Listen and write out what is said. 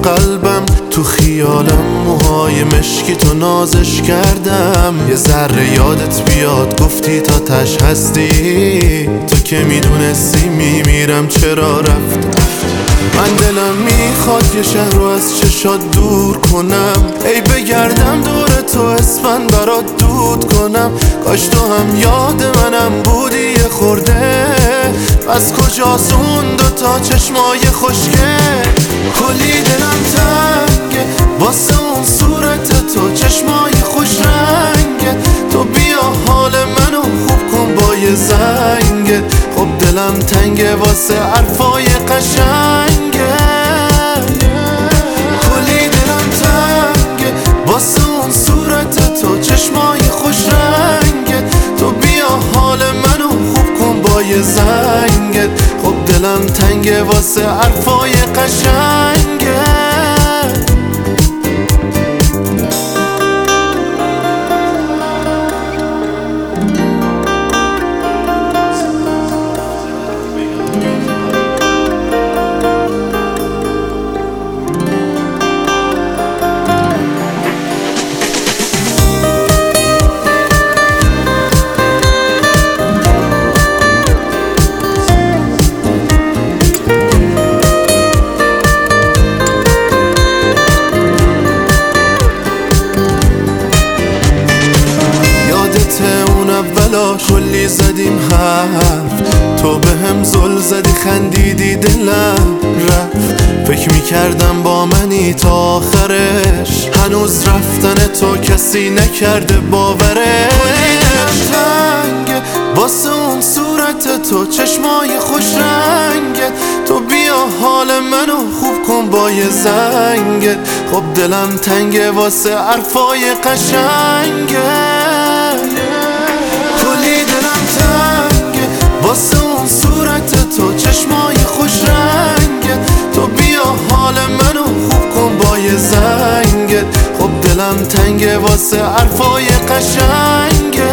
قلبم، تو خیالم موهای مشکی تو نازش کردم. یه ذره یادت بیاد گفتی تا تش هستی، تو که میدونستی میمیرم چرا رفت. من دلم میخواد یه شهر رو از چشات دور کنم، ای بگردم دور تو اسفند برات دود کنم. کاش تو هم یاد منم بودی یه خورده، بس کجاست اون دوتا چشمای خوشگه. کلی دلم تنگه واسه اون صورت تو، چشمای خوش رنگه. تو بیا حال منو خوب کن با یه زنگه. خب دلم تنگه واسه حرفای قشنگه. کلی دلم تنگه واسه اون صورت تو، چشمای خوش رنگه. تو بیا حال منو خوب کن با یه زنگه. خب دلم تنگه واسه حرفای قشنگه. کلی زدیم حرف، تو به هم زل زدی خندیدی دلم رفت. فکر میکردم با منی تا آخرش، هنوز رفتن تو کسی نکرده باورش. کلی دلم تنگه واسه اون صورت تو، چشمای خوش رنگه. تو بیا حال منو خوب کن با یه زنگه. خب دلم تنگه واسه حرفای قشنگه. واسه اون صورت تو، چشمای خوش رنگه. تو بیا حال منو خوب کن با یه زنگه. خب دلم تنگه واسه حرفای قشنگه.